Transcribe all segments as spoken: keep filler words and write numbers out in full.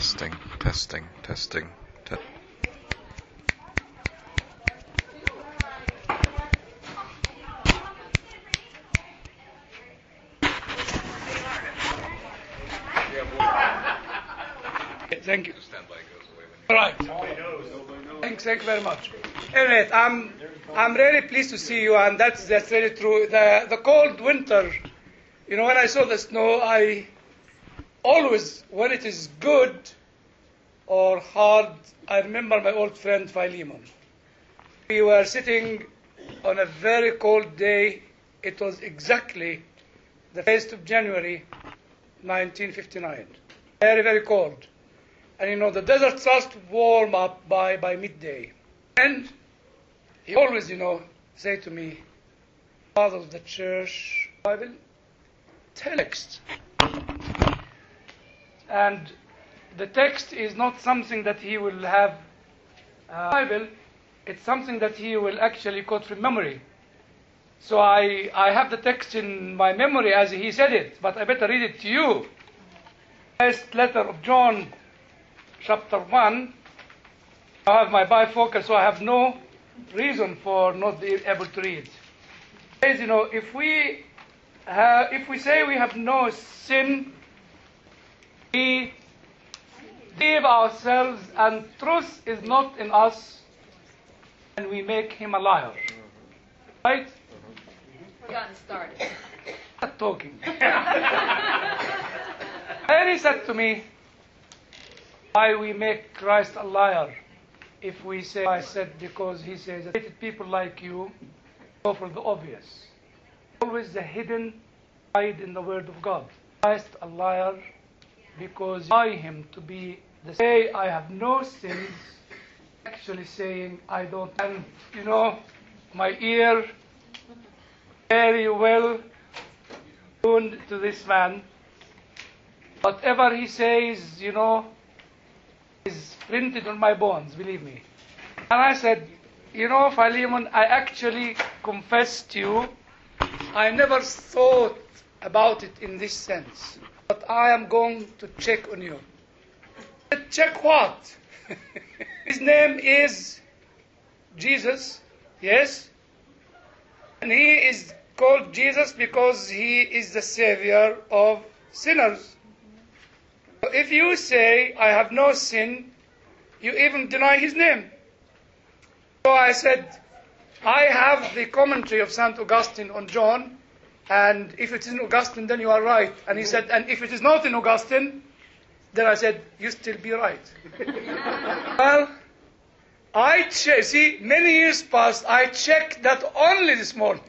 testing, testing, testing. Te- Thank you. All right. Thanks, thank you very much. Anyway, I'm I'm really pleased to see you, and that's that's really true. The the cold winter, you know, when I saw the snow, I always, when it is good or hard, I remember my old friend Philemon. We were sitting on a very cold day. It was exactly the first of January, nineteen fifty-nine. Very, very cold. And you know, the desert starts to warm up by, by midday. And he always, you know, say to me, Father of the Church, Bible, text. And the text is not something that he will have uh, Bible, it's something that he will actually quote from memory. So I, I have the text in my memory as he said it, but I better read it to you. First letter of John, chapter one. I have my bifocal, so I have no reason for not being able to read. It says, you know, if we have, if we say we have no sin, we deceive ourselves, and truth is not in us, and we make him a liar. Right? We're gotten started. Not talking. And he said to me, why we make Christ a liar if we say, I said, because he says that people like you go for the obvious. Always the hidden side in the word of God. Christ a liar because you buy him to be the say I have no sins, actually saying I don't. And you know, my ear very well tuned to this man. Whatever he says, you know, is printed on my bones, believe me. And I said, you know, Philemon, I actually confess to you, I never thought about it in this sense. But I am going to check on you. Check what? His name is Jesus, yes? And he is called Jesus because he is the Savior of sinners. If you say, I have no sin, you even deny his name. So I said, I have the commentary of Saint Augustine on John, and if it is in Augustine, then you are right. And he said, and if it is not in Augustine, then I said, you still be right. Well, I che- see, many years passed, I checked that only this morning.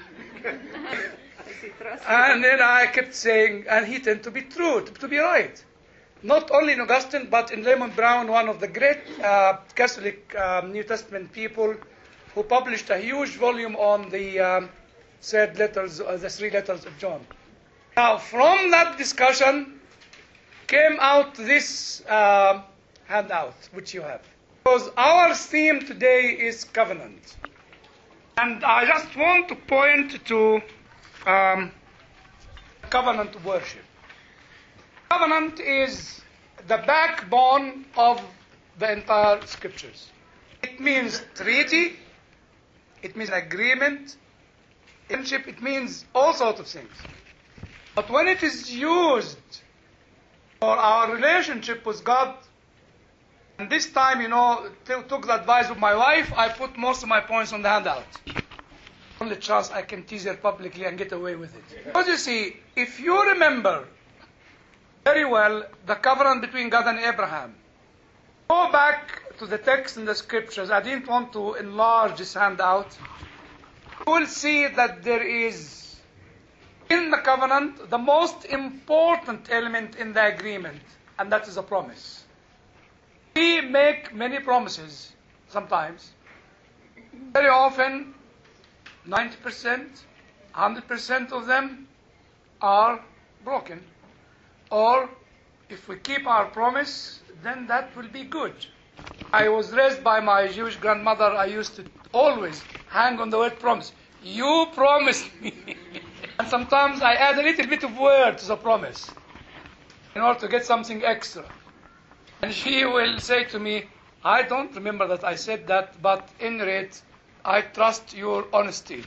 And then I kept saying, and he tended to be true, to, to be right. Not only in Augustine, but in Raymond Brown, one of the great uh, Catholic um, New Testament people, who published a huge volume on the um, third letters, uh, the three letters of John. Now, from that discussion came out this uh, handout, which you have. Because our theme today is covenant. And I just want to point to um, covenant worship. Covenant is the backbone of the entire scriptures. It means treaty, it means agreement, friendship, it means all sorts of things. But when it is used for our relationship with God, and this time, you know, t- took the advice of my wife, I put most of my points on the handout. Only chance I can tease her publicly and get away with it. Because you see, if you remember very well the covenant between God and Abraham, go back to the text in the scriptures. I didn't want to enlarge this handout. You will see that there is in the covenant the most important element in the agreement, and that is a promise. We make many promises sometimes. Very often, ninety percent, one hundred percent of them are broken. Or, if we keep our promise, then that will be good. I was raised by my Jewish grandmother. I used to always hang on the word promise. You promised me. And sometimes I add a little bit of word to the promise in order to get something extra. And she will say to me, I don't remember that I said that, but in rate, I trust your honesty.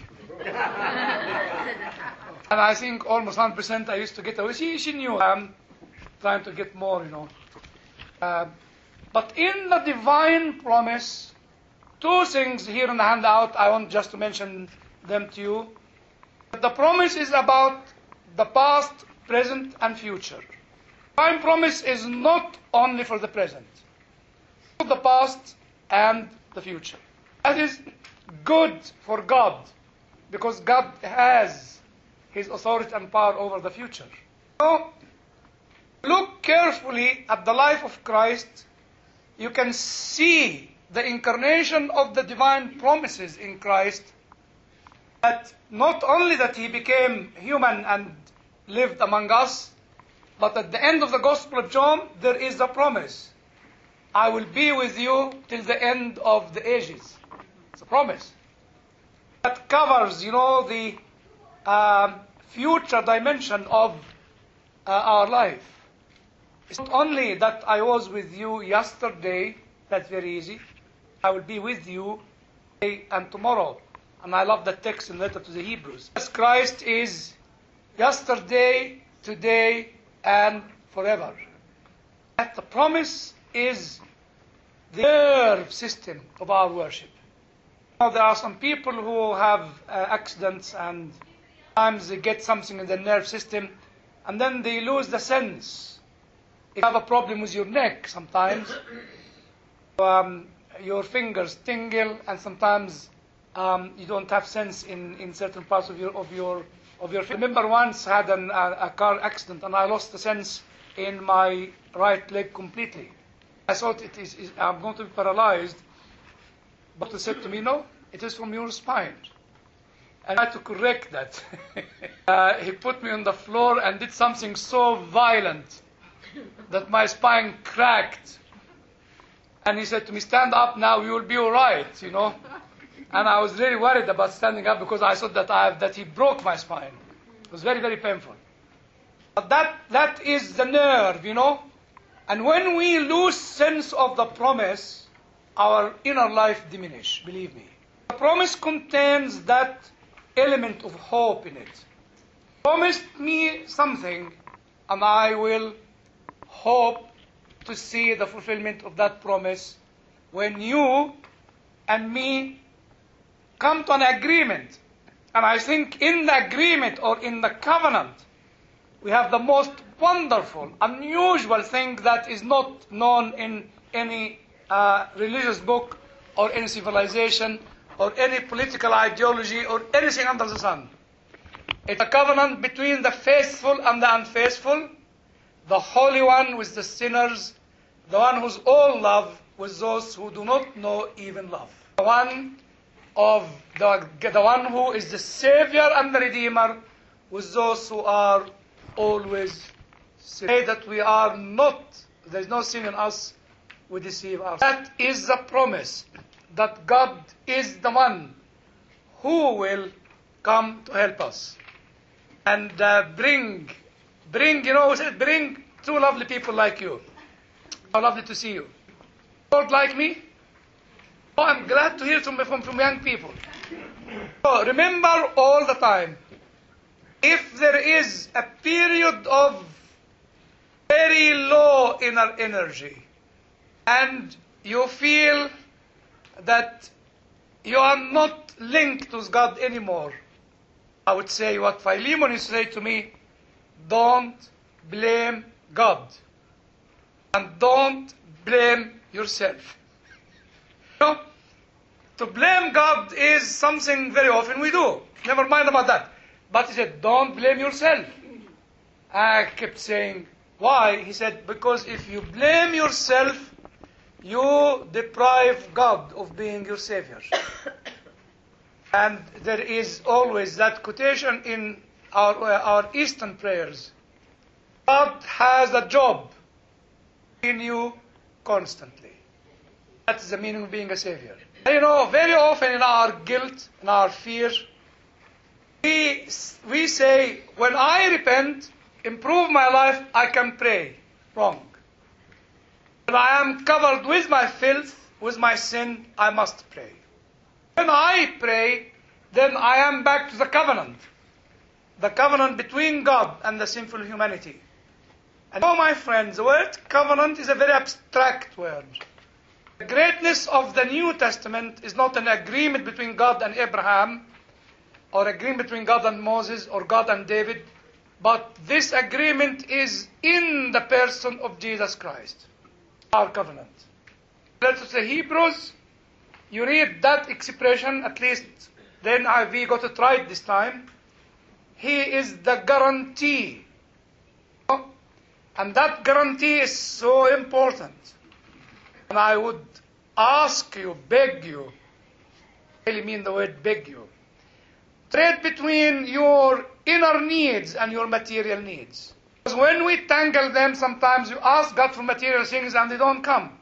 And I think almost one hundred percent I used to get away. She, she knew I'm trying to get more, you know. Uh, but in the divine promise, two things here in the handout, I want just to mention them to you. The promise is about the past, present, and future. Divine promise is not only for the present, for the past and the future. That is good for God, because God has His authority and power over the future. So, look carefully at the life of Christ. You can see the incarnation of the divine promises in Christ, that not only that He became human and lived among us, but at the end of the Gospel of John, there is a promise. I will be with you till the end of the ages. It's a promise that covers, you know, the uh, future dimension of uh, our life. It's not only that I was with you yesterday, that's very easy. I will be with you today and tomorrow. And I love that text in the letter to the Hebrews. Jesus Christ is yesterday, today, and forever. That the promise is the nerve system of our worship. Now, there are some people who have uh, accidents and sometimes they get something in the nerve system and then they lose the sense. If you have a problem with your neck sometimes, um, your fingers tingle and sometimes um, you don't have sense in, in certain parts of your of your of your. I remember once I had an, a, a car accident and I lost the sense in my right leg completely. I thought it is, is I'm going to be paralyzed. But he said to me, no, it is from your spine. And I had to correct that. uh, he put me on the floor and did something so violent that my spine cracked. And he said to me, stand up now, you will be all right, you know. And I was really worried about standing up because I thought that, I, that he broke my spine. It was very, very painful. But that, that is the nerve, you know. And when we lose sense of the promise, our inner life diminish, believe me. The promise contains that element of hope in it. Promised me something, and I will hope to see the fulfillment of that promise when you and me come to an agreement. And I think in the agreement or in the covenant, we have the most wonderful, unusual thing that is not known in any uh, religious book or any civilization or any political ideology or anything under the sun. It's a covenant between the faithful and the unfaithful, the Holy One with the sinners, the one who's all love with those who do not know even love. The one of the, the one who is the Savior and the Redeemer with those who are always say that we are not, there is no sin in us, we deceive ourselves. That is the promise, that God is the one who will come to help us and uh, bring, bring, you know, bring two lovely people like you. How lovely to see you. Lord, like me? Oh, I'm glad to hear from, from, from young people. So remember all the time, if there is a period of very low inner energy and you feel that you are not linked with God anymore, I would say what Philemon used to say to me, don't blame God and don't blame yourself. You know, to blame God is something very often we do. Never mind about that. But he said, don't blame yourself. I kept saying, why? He said, because if you blame yourself, you deprive God of being your Savior. And there is always that quotation in our, our Eastern prayers. God has a job in you constantly. That is the meaning of being a Savior. And you know, very often in our guilt, in our fear, we, we say, when I repent, improve my life, I can pray. Wrong. When I am covered with my filth, with my sin, I must pray. When I pray, then I am back to the covenant. The covenant between God and the sinful humanity. And oh, my friends, the word covenant is a very abstract word. The greatness of the New Testament is not an agreement between God and Abraham, or agreement between God and Moses, or God and David, but this agreement is in the person of Jesus Christ, our covenant. Letter to the Hebrews, you read that expression, at least then I, we got it right this time. He is the guarantee. And that guarantee is so important. And I would ask you, beg you, I really mean the word beg you, trade between your inner needs and your material needs. Because when we tangle them, sometimes you ask God for material things and they don't come.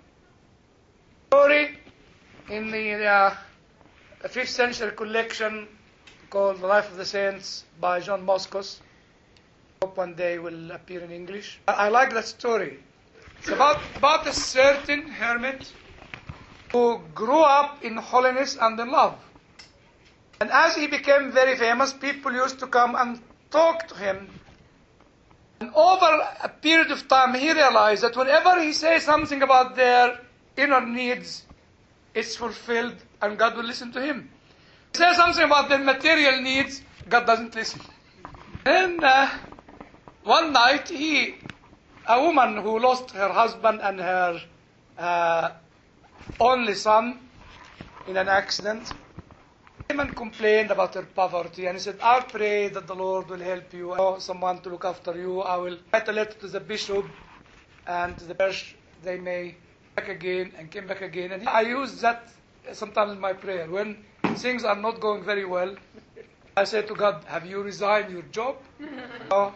Story in the uh, fifth century collection called The Life of the Saints by John Moskos. Hope one day will appear in English. I, I like that story. It's about, about a certain hermit who grew up in holiness and in love. And as he became very famous, people used to come and talk to him. And over a period of time, he realized that whenever he says something about their inner needs, it's fulfilled and God will listen to him. He says something about their material needs, God doesn't listen. And uh, one night, he, a woman who lost her husband and her uh, only son in an accident, came and complained about her poverty, and he said, I pray that the Lord will help you, I know someone to look after you. I will write a letter to the bishop and to the church, they may back again, and came back again. And I use that sometimes in my prayer. When things are not going very well, I say to God, have you resigned your job? Or,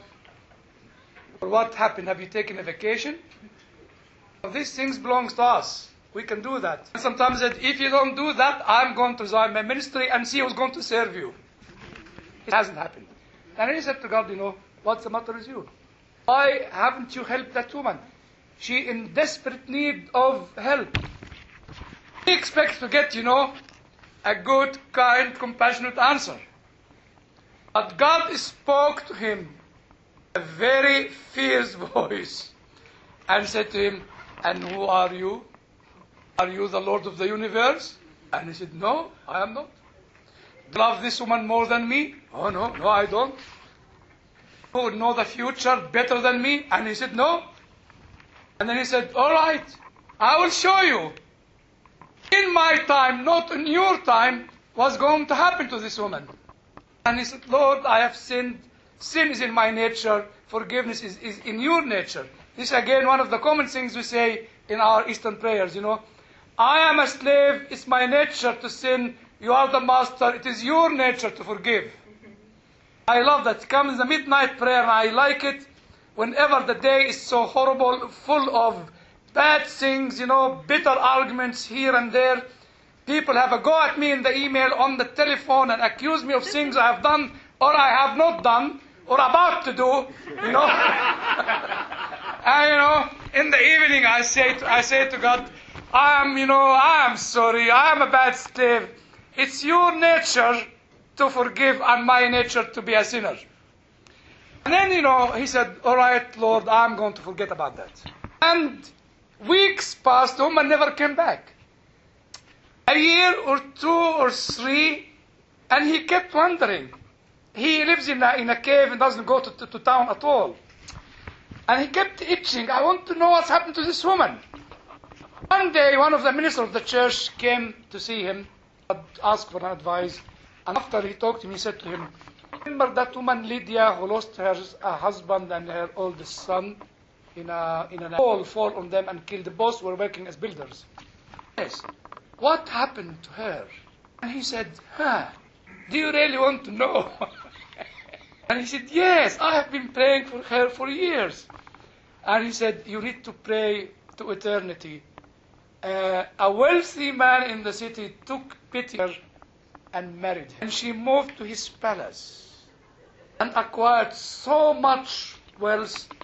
or what happened? Have you taken a vacation? These things belong to us. We can do that. And sometimes I said, if you don't do that, I'm going to resign my ministry and see who's going to serve you. It hasn't happened. And he said to God, you know, what's the matter with you? Why haven't you helped that woman? She in desperate need of help. He expects to get, you know, a good, kind, compassionate answer. But God spoke to him a very fierce voice and said to him, and who are you? Are you the Lord of the universe? And he said, no, I am not. Do you love this woman more than me? Oh, no, no, I don't. Who would know the future better than me? And he said, no. And then he said, all right, I will show you. In my time, not in your time, what's going to happen to this woman. And he said, Lord, I have sinned. Sin is in my nature. Forgiveness is, is in your nature. This is again one of the common things we say in our Eastern prayers, you know. I am a slave. It's my nature to sin. You are the master. It is your nature to forgive. I love that. It comes in the midnight prayer, and I like it. Whenever the day is so horrible, full of bad things, you know, bitter arguments here and there. People have a go at me in the email, on the telephone, and accuse me of things I have done or I have not done or about to do, you know. And, you know, in the evening I say to, I say to God, I am, you know, I am sorry. I am a bad slave. It's your nature to forgive and my nature to be a sinner. And then, you know, he said, all right, Lord, I'm going to forget about that. And weeks passed, the woman never came back. A year or two or three, and he kept wondering. He lives in a, in a cave and doesn't go to, to, to town at all. And he kept itching. I want to know what's happened to this woman. One day, one of the ministers of the church came to see him, asked for advice. And after he talked to him, he said to him, remember that woman Lydia who lost her uh, husband and her oldest son in a in a fall fall on them and killed? The both were working as builders. Yes. What happened to her? And he said, huh, do you really want to know? And he said, yes, I have been praying for her for years. And he said, you need to pray to eternity. Uh, a wealthy man in the city took pity on her and married her. And she moved to his palace and acquired so much wealth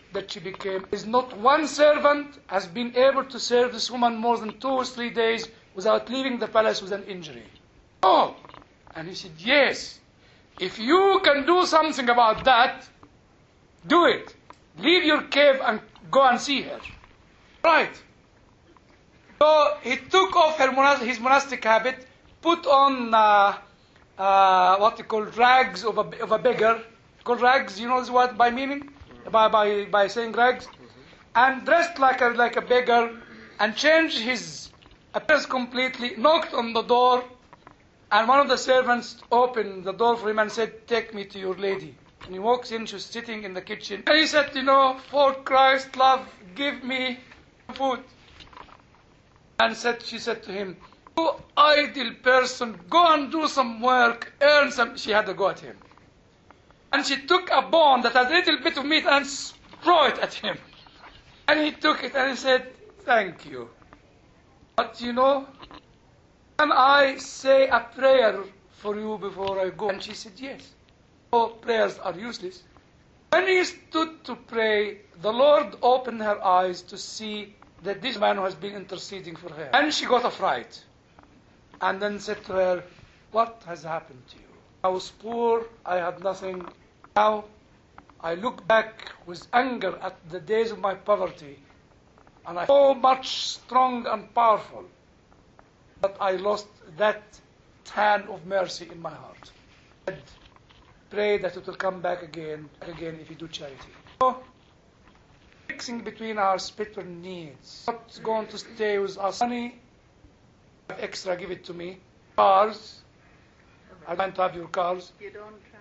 that she became is not one servant has been able to serve this woman more than two or three days without leaving the palace with an injury. Oh! And he said, yes, if you can do something about that, do it. Leave your cave and go and see her. Right. So he took off her monas- his monastic habit, put on uh, uh, what they call rags of a, of a beggar. Called rags, you know what by meaning? By, by, by saying rags. And dressed like a, like a beggar and changed his appearance completely, knocked on the door, and one of the servants opened the door for him and said, take me to your lady. And he walks in, she's sitting in the kitchen. And he said, you know, for Christ's love, give me food. And said, she said to him, you idle person, go and do some work, earn some. She had to go at him. And she took a bone that had a little bit of meat and threw it at him. And he took it and he said, thank you. But you know, can I say a prayer for you before I go? And she said, yes. Oh, prayers are useless. When he stood to pray, the Lord opened her eyes to see that this man has been interceding for her. And she got a fright. And then said to her, what has happened to you? I was poor, I had nothing. Now I look back with anger at the days of my poverty, and I so much strong and powerful, but I lost that hand of mercy in my heart. And pray that it will come back again, again if you do charity. So, mixing between our spiritual needs. What's going to stay with us? Money, extra, give it to me. Cars. I want to have your cars. You don't drive.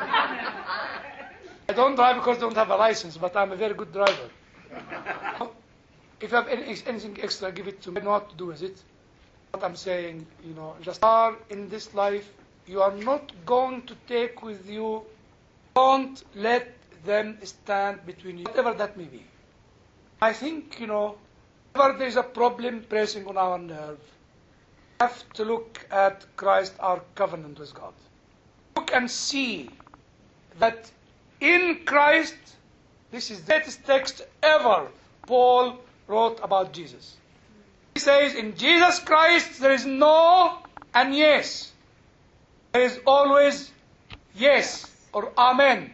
I don't drive because I don't have a license, but I'm a very good driver. If you have any, anything extra, give it to me. I know what to do with it. What I'm saying, you know, just are in this life, you are not going to take with you. Don't let them stand between you, whatever that may be. I think, you know, whenever there is a problem pressing on our nerve, have to look at Christ, our covenant with God. Look and see that in Christ, this is the greatest text ever Paul wrote about Jesus. He says, in Jesus Christ there is no and yes. There is always yes or amen.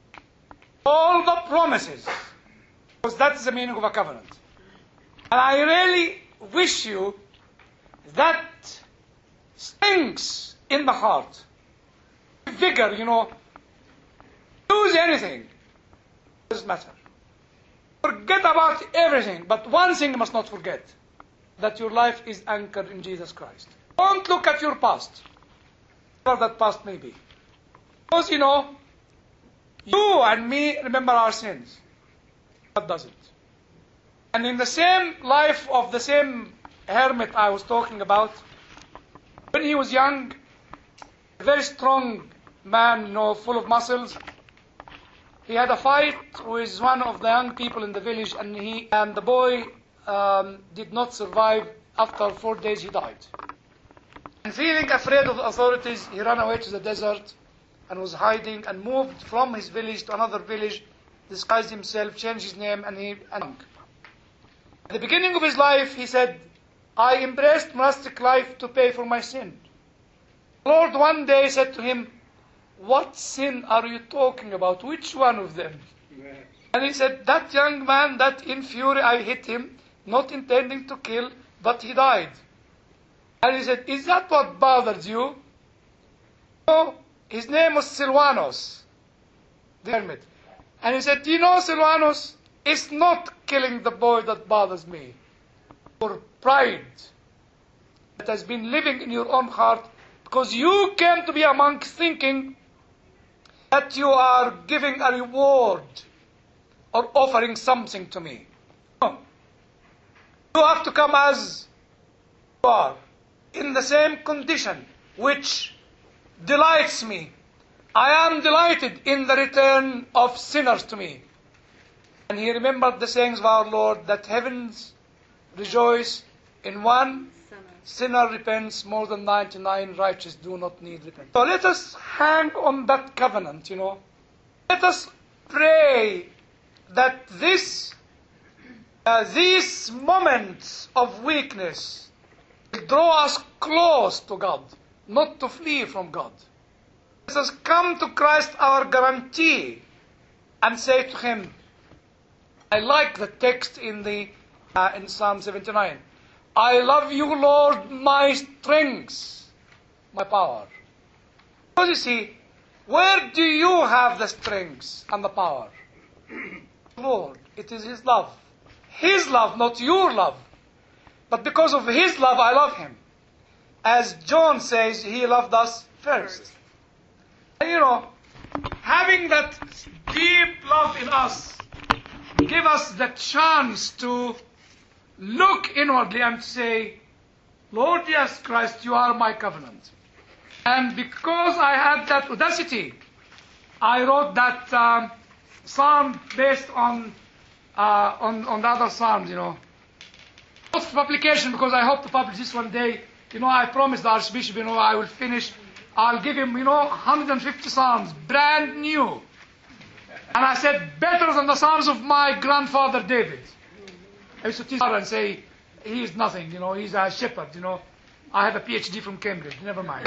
All the promises. Because that's the meaning of a covenant. And I really wish you that stings in the heart. Vigor, you know. Lose anything. It doesn't matter. Forget about everything. But one thing you must not forget. That your life is anchored in Jesus Christ. Don't look at your past. Whatever that past may be. Because, you know, you and me remember our sins. God doesn't. And in the same life of the same hermit I was talking about, when he was young, a very strong man, you know, full of muscles, he had a fight with one of the young people in the village, and he and the boy um, did not survive. After four days, he died. And feeling afraid of the authorities, he ran away to the desert and was hiding and moved from his village to another village, disguised himself, changed his name, and he and at the beginning of his life, he said, I embraced monastic life to pay for my sin. The Lord one day said to him, what sin are you talking about? Which one of them? Yeah. And he said, that young man, that in fury I hit him, not intending to kill, but he died. And he said, is that what bothers you? No, his name was Silvanus, the hermit. And he said, you know, Silvanus, it's not killing the boy that bothers me. Your pride that has been living in your own heart, because you came to be a monk thinking that you are giving a reward or offering something to me. No. You have to come as you are, in the same condition, which delights me. I am delighted in the return of sinners to me. And he remembered the sayings of our Lord, that heavens rejoice in one sinner repents, more than ninety-nine righteous do not need repentance. So let us hang on that covenant, you know. Let us pray that this, uh, these moments of weakness draw us close to God, not to flee from God. Let us come to Christ, our guarantee, and say to Him, I like the text in the uh, in Psalm seventy-nine. I love you, Lord, my strength, my power. Because you see, where do you have the strength and the power? Lord, it is His love. His love, not your love. But because of His love, I love Him. As John says, He loved us first. And you know, having that deep love in us, give us the chance to look inwardly and say, Lord Jesus Christ, you are my covenant. And because I had that audacity, I wrote that um, psalm based on, uh, on on the other psalms, you know. Not for publication, because I hope to publish this one day. You know, I promised the Archbishop, you know, I will finish. I'll give him, you know, one hundred fifty psalms, brand new. And I said, better than the psalms of my grandfather David. I used to tease her and say, he is nothing, you know, he's a shepherd, you know. I have a P H D from Cambridge, never mind.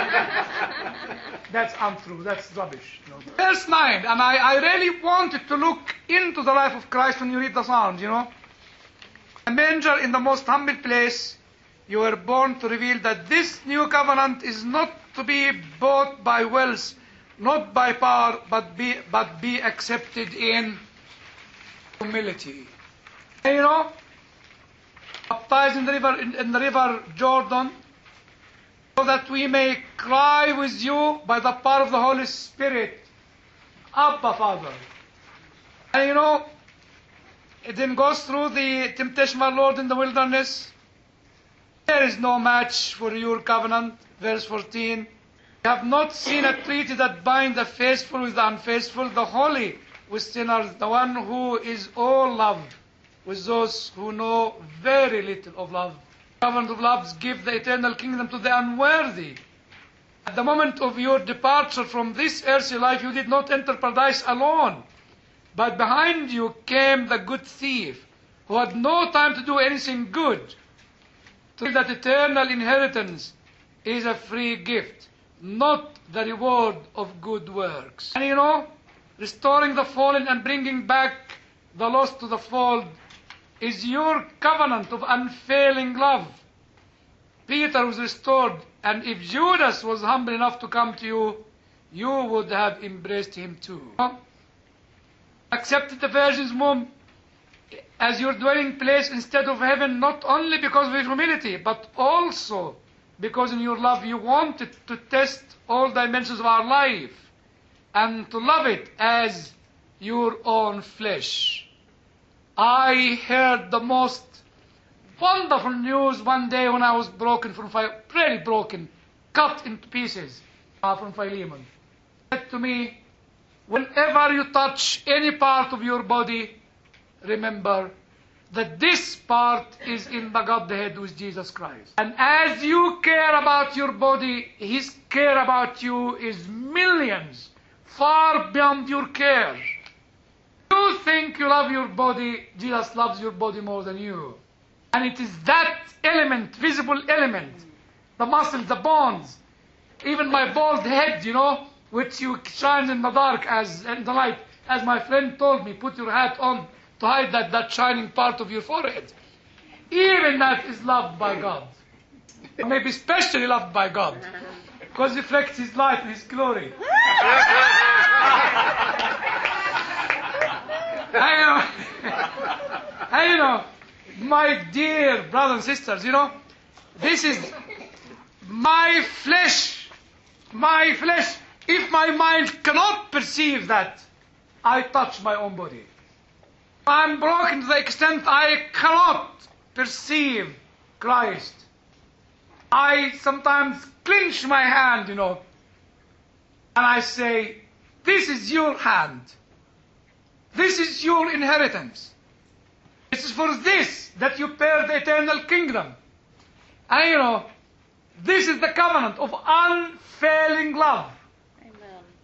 That's untrue, that's rubbish. You know. Verse nine, and I, I really wanted to look into the life of Christ when you read the Psalms, you know. A manger in the most humble place, you were born to reveal that this new covenant is not to be bought by wealth, not by power, but be, but be accepted in humility. And you know, baptized in the river, in, in the river Jordan, so that we may cry with you by the power of the Holy Spirit, Abba, Father. And you know, it then goes through the temptation of our Lord in the wilderness. There is no match for your covenant. Verse fourteen. You have not seen a treaty that binds the faithful with the unfaithful, the holy with sinners, the one who is all love with those who know very little of love. The covenant of love gives the eternal kingdom to the unworthy. At the moment of your departure from this earthly life, you did not enter paradise alone, but behind you came the good thief, who had no time to do anything good. To that eternal inheritance is a free gift, not the reward of good works. And you know, restoring the fallen and bringing back the lost to the fold is your covenant of unfailing love. Peter was restored, and if Judas was humble enough to come to you, you would have embraced him too. Accepted the Virgin's womb as your dwelling place instead of heaven, not only because of your humility, but also because in your love you wanted to test all dimensions of our life and to love it as your own flesh. I heard the most wonderful news one day when I was broken from Philemon, pretty broken, cut into pieces uh, from Philemon. He said to me, whenever you touch any part of your body, remember that this part is in the Godhead with Jesus Christ. And as you care about your body, His care about you is millions, far beyond your care. You think you love your body, Jesus loves your body more than you. And it is that element, visible element, the muscles, the bones, even my bald head, you know, which you shine in the dark as in the light. As my friend told me, put your hat on to hide that, that shining part of your forehead. Even that is loved by God. Maybe especially loved by God, because it reflects His light and His glory. I know, I know, my dear brothers and sisters, you know, this is my flesh, my flesh. If my mind cannot perceive that, I touch my own body. I'm broken to the extent I cannot perceive Christ. I sometimes clench my hand, you know, and I say, this is your hand. This is your inheritance. It is for this that you bear the eternal kingdom. And you know, this is the covenant of unfailing love. Amen.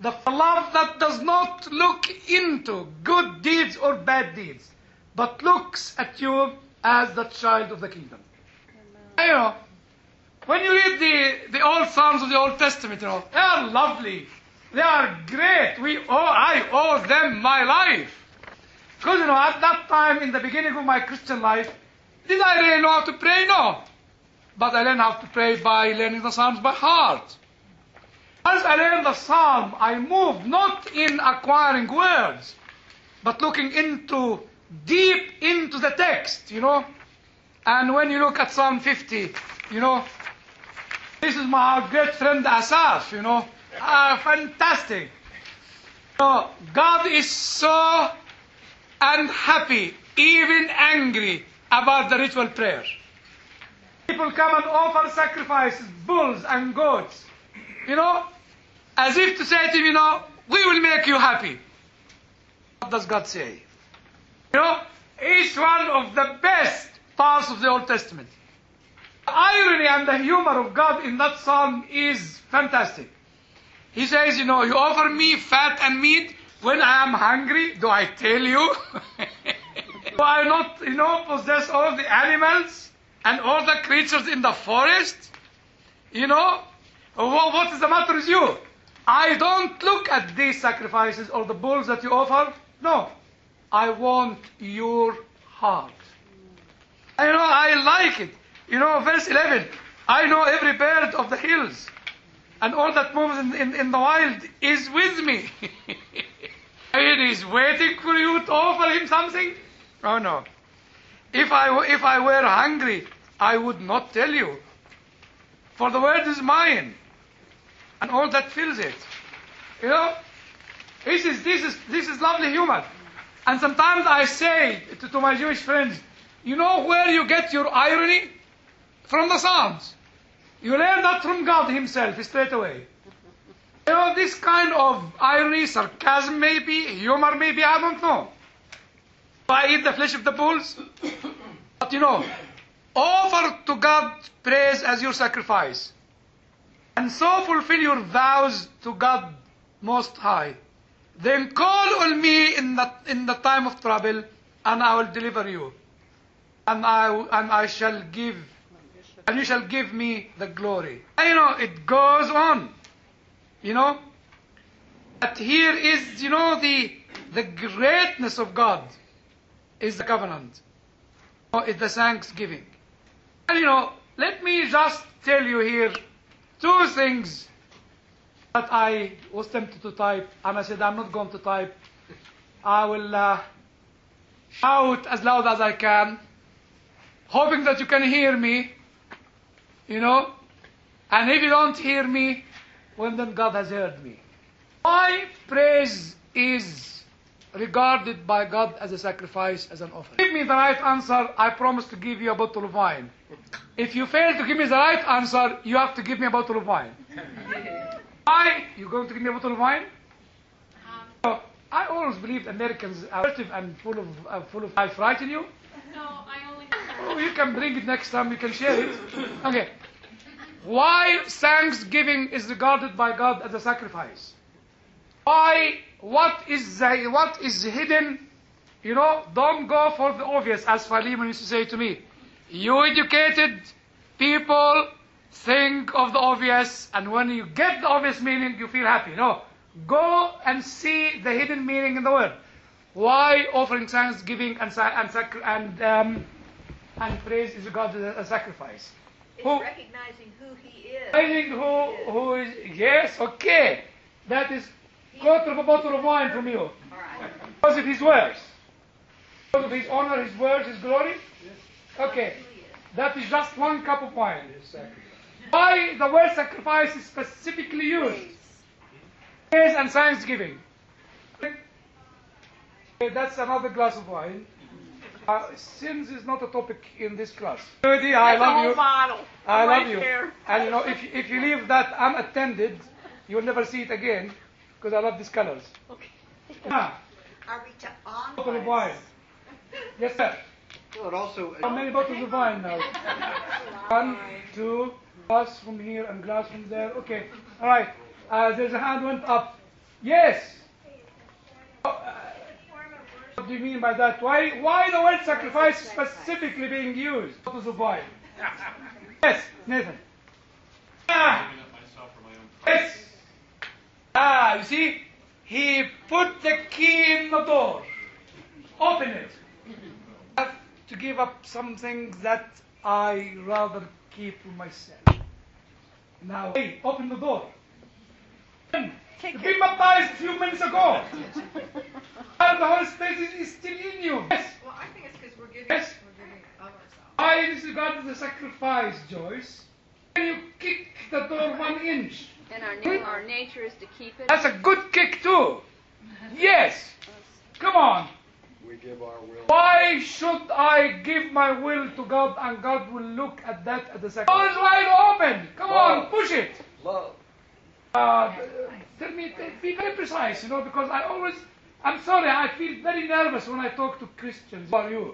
The love that does not look into good deeds or bad deeds, but looks at you as the child of the kingdom. You know, when you read the, the old Psalms of the Old Testament, you know, they are lovely. They are great. We owe, I owe them my life. Because, you know, at that time, in the beginning of my Christian life, did I really know how to pray? No. But I learned how to pray by learning the Psalms by heart. As I learned the Psalm, I moved not in acquiring words, but looking into, deep into the text, you know. And when you look at Psalm fifty, you know, this is my great friend Asaph, you know. Ah, fantastic. You know, God is so unhappy, even angry about the ritual prayer. People come and offer sacrifices, bulls and goats, you know, as if to say to him, you know, we will make you happy. What does God say? You know, it's one of the best parts of the Old Testament. The irony and the humor of God in that psalm is fantastic. He says, you know, you offer me fat and meat when I am hungry. Do I tell you? Do I not, you know, possess all the animals and all the creatures in the forest? You know, what is the matter with you? I don't look at these sacrifices or the bulls that you offer. No, I want your heart. I know, I like it. You know, verse eleven, I know every bird of the hills, and all that moves in, in, in the wild is with me. It is waiting for you to offer him something? Oh no. If I, if I were hungry, I would not tell you. For the word is mine, and all that fills it. You know, this is, this is, this is lovely humor. And sometimes I say to, to my Jewish friends, you know where you get your irony? From the Psalms. You learn that from God himself straight away. You know, this kind of irony, sarcasm maybe, humor maybe, I don't know. I eat the flesh of the bulls. But you know, offer to God praise as your sacrifice. And so fulfill your vows to God Most High. Then call on me in the, in the time of trouble, and I will deliver you. And I, and I shall give, and you shall give me the glory. And you know, it goes on. You know, but here is, you know, the, the greatness of God is the covenant. Oh, it's the thanksgiving. And you know, let me just tell you here two things that I was tempted to type, and I said I'm not going to type. I will uh, shout as loud as I can, hoping that you can hear me, you know. And if you don't hear me, well then God has heard me. Why praise is regarded by God as a sacrifice, as an offering? Give me the right answer, I promise to give you a bottle of wine. If you fail to give me the right answer, you have to give me a bottle of wine. Why? You going to give me a bottle of wine? Um, I always believed Americans are assertive and full of uh, full of. I frighten you? No, I only. Oh, you can bring it next time. You can share it. Okay. Why thanksgiving is regarded by God as a sacrifice? Why? What is the, what is hidden? You know, don't go for the obvious, as Philemon used to say to me. You educated people think of the obvious, and when you get the obvious meaning, you feel happy. No. Go and see the hidden meaning in the word. Why offering thanksgiving and and and, um, and praise is regarded as a sacrifice? It's who, recognizing who he is. Recognizing who, who is, yes, okay. That is quarter of a bottle of wine from you. All right. Because of his words. Because of his honor, his words, his glory. Okay. That is just one cup of wine. Why the word sacrifice is specifically used? Praise and thanksgiving. Okay, that's another glass of wine. Uh, sins is not a topic in this class. Judy, I love you. Bottle. I right love you. Here. And you know, if if you leave that unattended, you will never see it again, because I love these colors. Okay. Ah, Are we to on? bottle of wine. Yes, sir. Well, it also, How many bottles of wine now? One, two, glass from here and glass from there. Okay, all right. Uh, there's a hand went up. Yes. Oh, uh, what do you mean by that? Why, why the word sacrifice specifically being used? What is the point? Yes, Nathan. Ah, yes. Ah, you see, he put the key in the door. Open it. I have to give up something that I rather keep to myself. Now, hey, open the door. You've been baptized a few minutes ago. And the Holy Spirit is, is still in you. Yes. Well, I think it's because we're giving, Yes. we're giving of ourselves. I disregard the sacrifice, Joyce. Can you kick the door one inch? And our, na- our nature is to keep it. That's a good kick too. Yes. Come on. We give our will. Why should I give my will to God and God will look at that at the second? Door is wide open. Come on, push it. Love. Uh, tell me, be very precise, you know, because I always, I'm sorry, I feel very nervous when I talk to Christians. Who are you?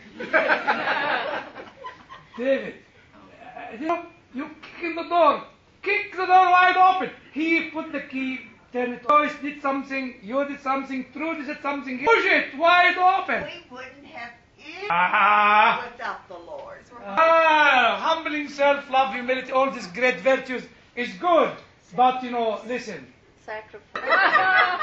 David, uh, you know, you kick in the door, kick the door wide open. He put the key, turn it. Joyce did something, you did something, Trudy did something. Push it wide open. We wouldn't have it Ah, without the Lord. ah, humbling self-love, humility, all these great virtues is good. But, you know, listen. Sacrifice.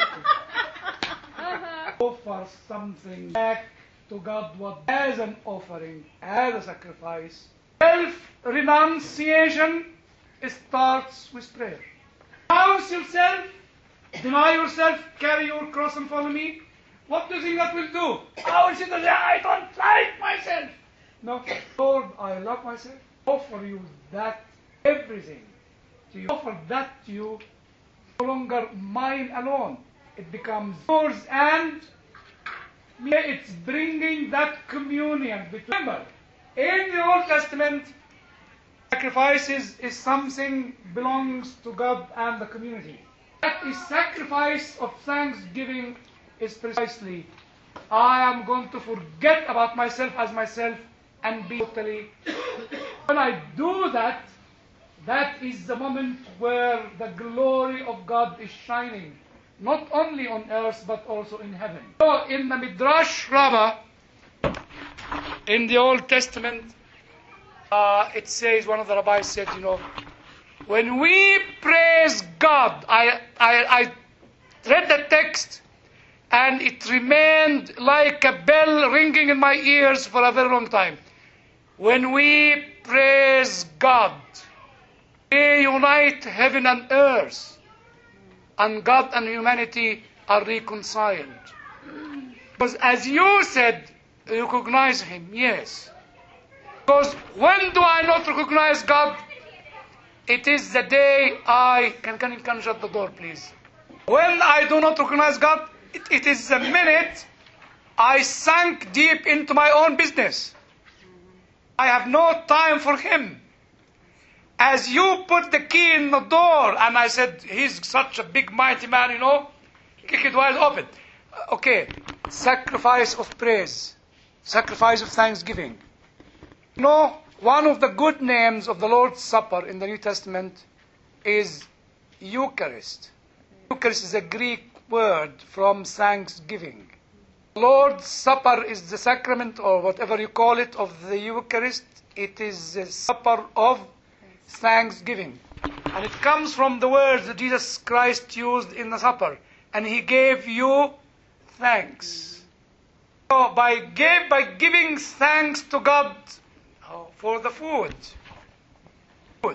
Offer something back to God what as an offering, as a sacrifice. Self-renunciation starts with prayer. Renounce yourself, deny yourself, carry your cross and follow me. What do you think that will do? I will sit there, I don't like myself. No, Lord, I love myself. Offer you that everything. To you. Offer that to you. No longer mine alone. It becomes yours and me. It's bringing that communion. Remember, in the Old Testament, sacrifices is something belongs to God and the community. That is sacrifice of thanksgiving is precisely, I am going to forget about myself as myself and be totally. When I do that, that is the moment where the glory of God is shining, not only on earth but also in heaven. So in the Midrash Rabbah, in the Old Testament, uh, it says, one of the rabbis said, you know, when we praise God, I, I, I read the text and it remained like a bell ringing in my ears for a very long time. When we praise God, we unite heaven and earth, and God and humanity are reconciled. Because as you said, recognize Him, yes. Because when do I not recognize God? It is the day I... Can, can, can you shut the door, please? When I do not recognize God, it, it is the minute I sank deep into my own business. I have no time for Him. As you put the key in the door, and I said, he's such a big, mighty man, you know, kick it wide open. Okay, sacrifice of praise, sacrifice of thanksgiving. You know, one of the good names of the Lord's Supper in the New Testament is Eucharist. Eucharist is a Greek word from thanksgiving. Lord's Supper is the sacrament, or whatever you call it, of the Eucharist. It is the supper of thanksgiving. And it comes from the words that Jesus Christ used in the supper. And He gave you thanks. So by, gave, by giving thanks to God for the food. Food.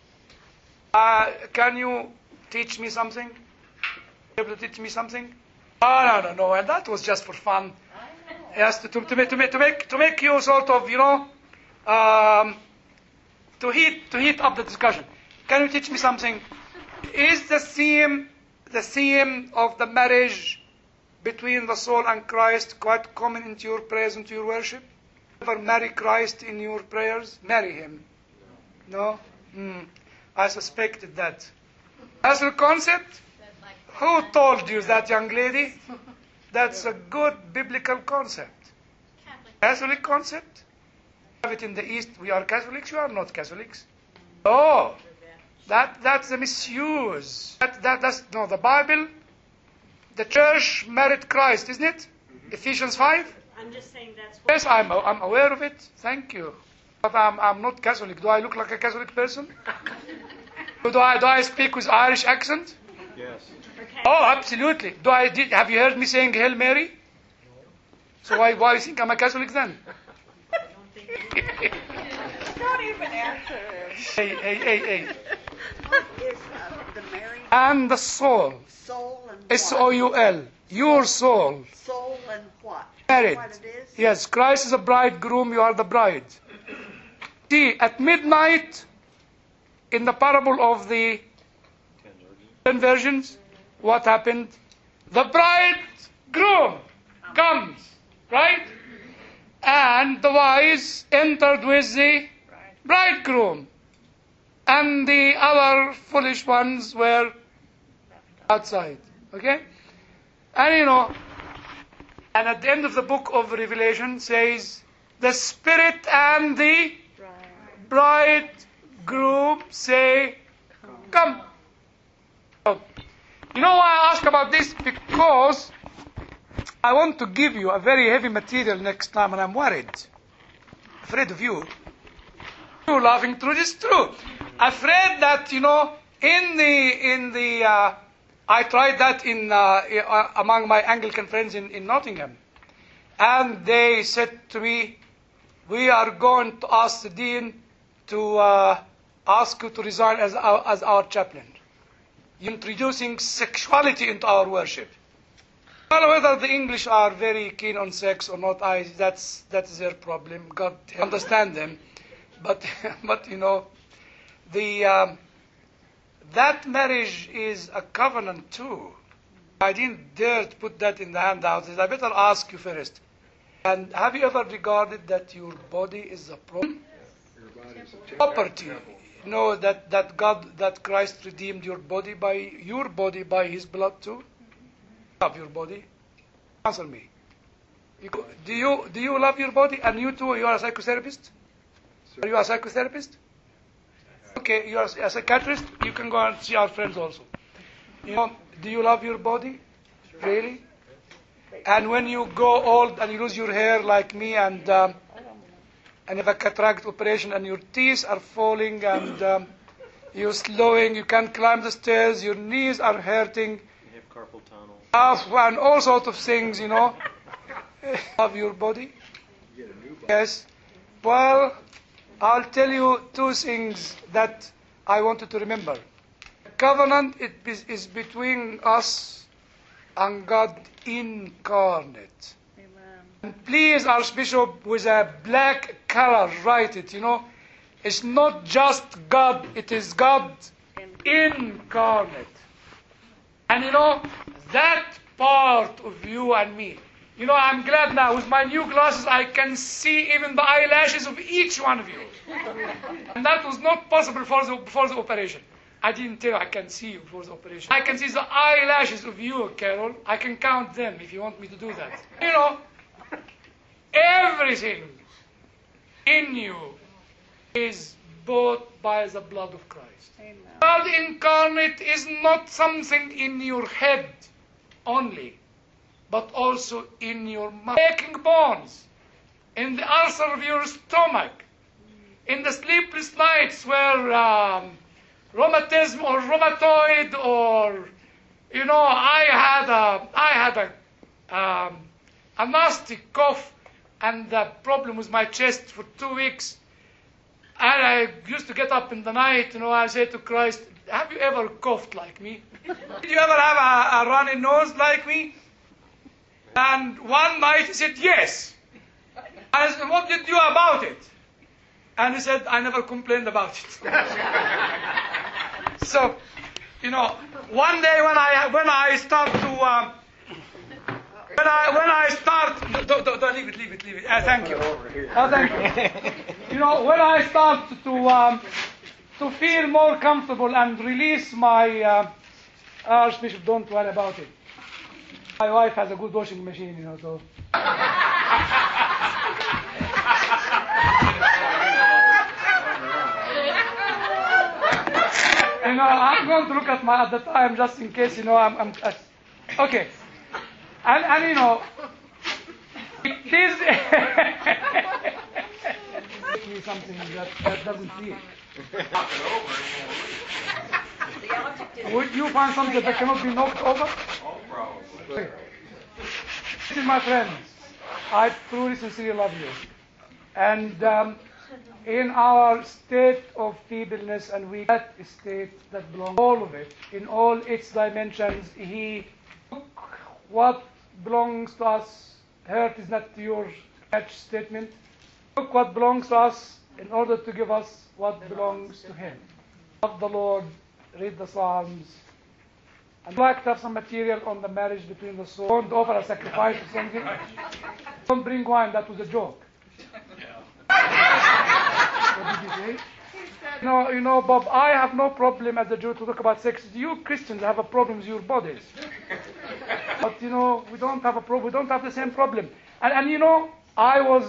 Uh, can you teach me something? Able to teach me something? Oh, no, no, no. And that was just for fun. Yes, to, to, to, make, to, make, to, make, to make you sort of, you know, um, to heat, to heat up the discussion. Can you teach me something? Is the theme, the theme of the marriage between the soul and Christ quite common into your prayers and to your worship? Ever marry Christ in your prayers? Marry Him. No? Hmm. I suspected that. That's the concept? Who told you that, young lady? That's a good biblical concept. Catholic concept? We have it in the East. We are Catholics. You are not Catholics. Oh, that that's a misuse. That, that that's no. The Bible the church married Christ, isn't it? Mm-hmm. Ephesians five? I'm just saying that's what... Yes, I'm, I'm aware of it. Thank you. But I'm, I'm not Catholic. Do I look like a Catholic person? do, I, do I speak with Irish accent? Yes. Okay. Oh, absolutely. Do I? Did, have you heard me saying Hail Mary? So why, why do you think I'm a Catholic then? Don't even answer him. hey, hey, hey, hey. What is uh, the married And the soul. soul and what? S O U L. Your soul. Soul and what? Married. What it is? Yes, Christ is a bridegroom, you are the bride. See, at midnight, in the parable of the ten virgins, what happened? The bridegroom comes, right? And the wise entered with the bridegroom. And the other foolish ones were outside. Okay? And you know, and at the end of the book of Revelation says, the Spirit and the bridegroom say, come. So, you know why I ask about this? Because I want to give you a very heavy material next time, and I'm worried. Afraid of you. You laughing through this true. Afraid that, you know, in the, in the, uh, I tried that in, uh, among my Anglican friends in, in Nottingham. And they said to me, we are going to ask the dean to uh, ask you to resign as our, as our chaplain. You're introducing sexuality into our worship. Well, whether the English are very keen on sex or not, I, that's, that's their problem. God understand them. But, but you know, the, um, that marriage is a covenant too. I didn't dare to put that in the handout. I better ask you first. And have you ever regarded that your body is a problem? Property. You know that, that God, that Christ redeemed your body by your body by His blood too. Love your body. Answer me. You, do you do you love your body? And you too, you are a psychotherapist? Are you a psychotherapist? Okay, you are a psychiatrist. You can go and see our friends also. You know, do you love your body? Really? And when you go old and you lose your hair like me and um, and have a cataract operation and your teeth are falling and um, you're slowing, you can't climb the stairs, your knees are hurting. You have carpal tunnel. Uh, and all sorts of things, you know. Love your body? Yes. Well, I'll tell you two things that I wanted to remember. Covenant it is, is between us and God incarnate. Amen. And please, Archbishop, with a black color, write it, you know. It's not just God, it is God incarnate. And you know, that part of you and me. You know, I'm glad now, with my new glasses, I can see even the eyelashes of each one of you. And that was not possible before the, before the operation. I didn't tell you I can see you before the operation. I can see the eyelashes of you, Carol. I can count them if you want me to do that. You know, everything in you is bought by the blood of Christ. Amen. God incarnate is not something in your head only, but also in your mind. Aching bones, in the ulcer of your stomach, in the sleepless nights where um, rheumatism or rheumatoid or, you know, I had a, I had a, um, a nasty cough and the problem with my chest for two weeks. And I used to get up in the night, you know, I say to Christ, have you ever coughed like me? Did you ever have a, a runny nose like me? And one night he said, yes. I said, what did you do about it? And he said, I never complained about it. So, you know, one day when I when I start to um, when I when I start don't, don't, don't leave it, leave it, leave it. Uh, thank you. Uh, thank you. You know, when I start to um, to feel more comfortable and release my uh, Archbishop, don't worry about it. My wife has a good washing machine, you know, so. You know, I'm going to look at my at the time just in case, you know, I'm, I'm uh, okay. And, and you know, it is something that, that doesn't feel. Would you find something that cannot be knocked over? Okay. Listen, my friends, I truly, sincerely love you. And um, in our state of feebleness and weak, that state that belongs, all of it, in all its dimensions, He took what belongs to us. Hurt is not your catch statement. Took what belongs to us in order to give us what belongs to Him. Love the Lord, read the Psalms. I'd like to have some material on the marriage between the soul. Don't offer a sacrifice or something. Don't bring wine, that was a joke. What did you say? You know, you know, Bob, I have no problem as a Jew to talk about sex. You Christians have a problem with your bodies. But, you know, we don't have a problem. We don't have the same problem. And, and you know, I was,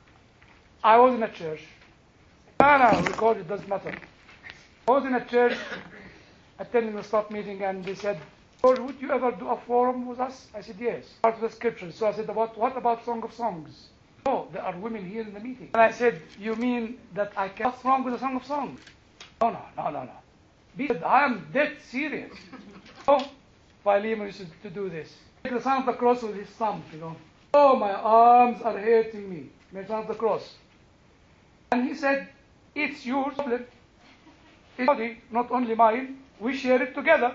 I was in a church. No, no, record it, doesn't matter. I was in a church attending the staff meeting, and they said, Lord, would you ever do a forum with us? I said, yes. Part of the scriptures. So I said, what, what about Song of Songs? Oh, there are women here in the meeting. And I said, you mean that I can't? What's wrong with the Song of Songs? No, no, no, no, no. He said, I am dead serious. Oh, Philemon used to do this. Take the sign of the cross with his thumb, you know. Oh, my arms are hurting me. Make the sign of the cross. And he said, it's your problem. It's body, not only mine. We share it together.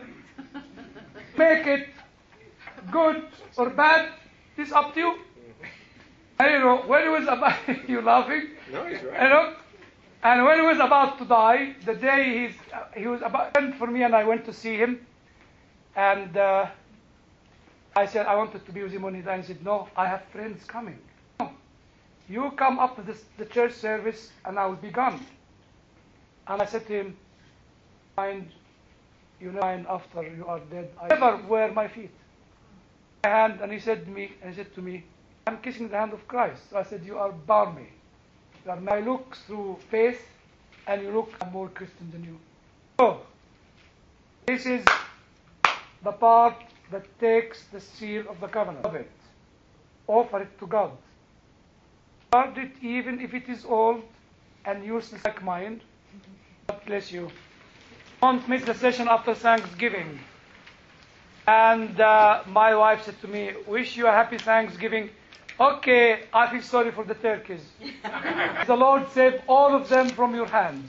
Make it good or bad, it's up to you. And you know, when he was about, you laughing? No, he's right. You know, and when he was about to die, the day he's, uh, he was about to for me, and I went to see him, and uh, I said, I wanted to be with him when he died. He said, no, I have friends coming. No, you come up to this, the church service, and I will be gone. And I said to him, mind, you know, mind after you are dead, I never wear my feet. My hand, and he said to me, and he said to me, I'm kissing the hand of Christ. So I said, you are balmy. You are, I look through faith, and you look more Christian than you. So, this is the part that takes the seal of the covenant of it. Offer it to God. Guard it even if it is old and useless like mine. God bless you. Don't miss the session after Thanksgiving. And uh, my wife said to me, wish you a happy Thanksgiving. Okay, I feel sorry for the turkeys. The Lord save all of them from your hands.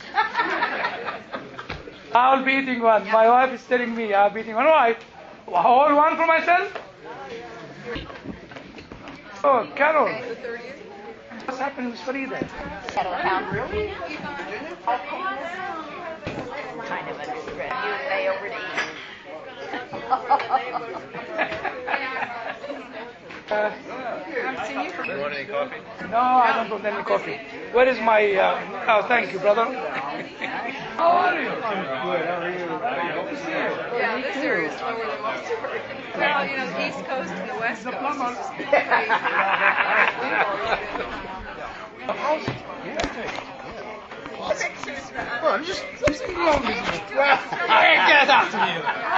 I'll be eating one. My wife is telling me I'll be eating one. Why? All one for myself? Oh, Carol. What's happening with Farida? Settle down. Really? Kind of understood. You and they over to eat. uh, You want any coffee? No, I don't want any coffee. Where is my... Uh, oh, thank you, brother. How are you? I'm good. How are you? Yeah, this area is slower than most of it. Well, you know, the East Coast and the West The Coast plumber. is just crazy. Well, I'm just, just Well, I ain't get that to you.